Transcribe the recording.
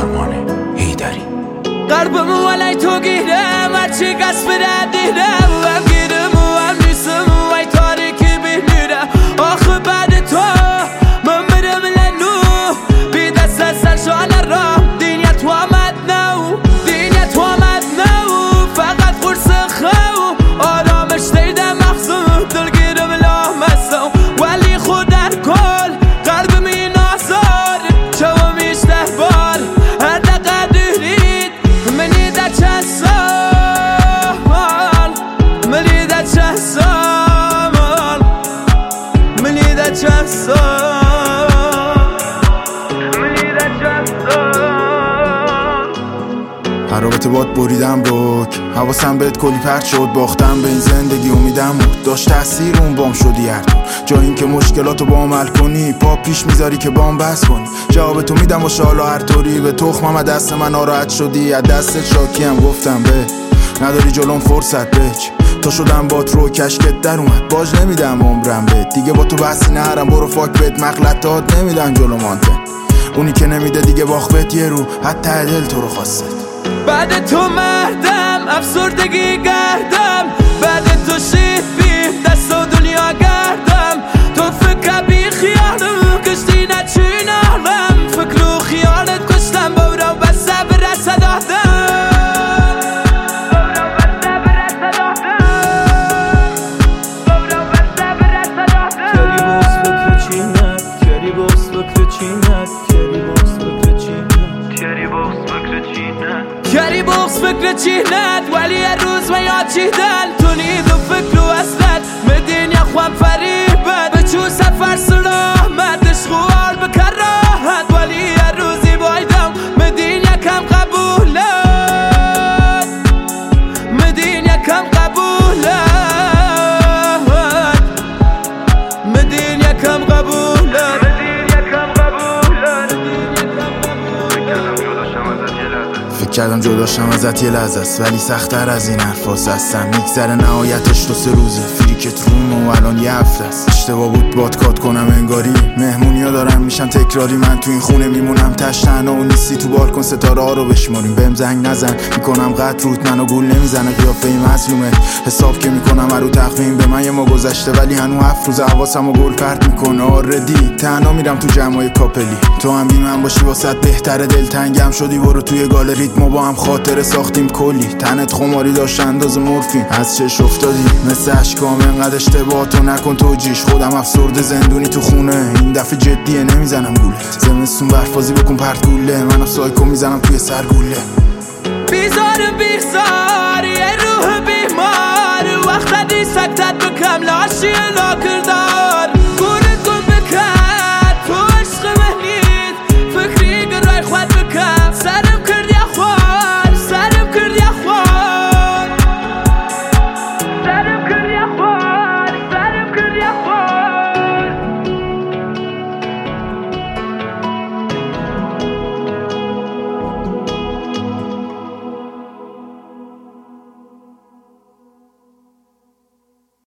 آرمان حیدری. قلبم ولی تو گیرم هرچی قصد دیدم و هم گیرم و هم نیستم وی تاریکی بینیرم. آخه بعد تو من برم لنو بی دست از سرشان را دینیا تو آمد نو دینیا تو آمد نو فقط قرص خو آرامش دیدم مخصوم دلگیرم لامستم ولی خود در کل قلبم این آزار چوم ایشته بار هر دقیقه دارید منی در چند سال منی در چند سال منی در چند سال رابطه باد بریدم رک حواسم بهت کلی پرد شد باختم به این زندگی امیدم بود داشت تاثیر اون بام شدی هر تو جا این که مشکلاتو با عمل کنی پا پیش میذاری که بام بس کنی جواب تو میدم و شالا هر طوری به تخمم دست من ناراحت شدی از دست شاکیم گفتم به نداری جلوم فرصت بچ تا شدم با تو کشکت در اومد باج نمیدم عمرم بهت دیگه با تو بحثی نرم برو فاک بهت مغلطات نمیدن جلو مانتن اونی که نمیده دیگه باخت یه رو حتی دل تو رو خواست بعد تو مردم افسردگی گردم بعد تو شیفیم دست و دنیا گردم تو فکر بی خیالم کشتی نچینم فکر و خیالت کشتم بورو بسته برسه دادم کری بغز فکر چینت ولی هر روز و یاد چیدن تو نید و فکر و اصلت مدین یا خوام فریبت بچو سفر سلامت اشغوال بکر راحت ولی هر روزی بایدم مدین یکم قبولت مدین یکم قبولت مدین یکم قبولت کردم جداشم ازت یه لحظه است ولی سخت‌تر از این حرفاست هستم میگذره نهایتش 2-3 روزه فریکت روم و الان یه هفته است اشتباه بود باد کات کنم انگاری مهمونیا دارن میشن تکراری من تو این خونه میمونم تشتنا و نیستی تو بالکن ستاره ها رو بشماریم بهم زنگ نزن میکنم قطع روت منو گول نمیزنه قیافه مظلومه حساب که میکنم رو تقویم به من یه ما گذشته ولی هنو 7 روز حواسمو گل پرت میکنه آردی تنها میرم تو جمعای کاپلی تو هم بی من باشی واسط بهتره دلتنگم شدی برو توی گالریت ما با هم خاطره ساختیم کلی تنت خماری داشت انداز مورفین از چش افتادی مثل اشکام انقدر اشتباه تو نکن توجیش خودم افسرده زندونی تو خونه این دفعه جدیه نمیزنم گولت زمستون برفازی بکن پرت گوله من سایکو میزنم توی سر گوله بیزار یه روح بیمار وقت دی سکتت بکم لاشی لا کرده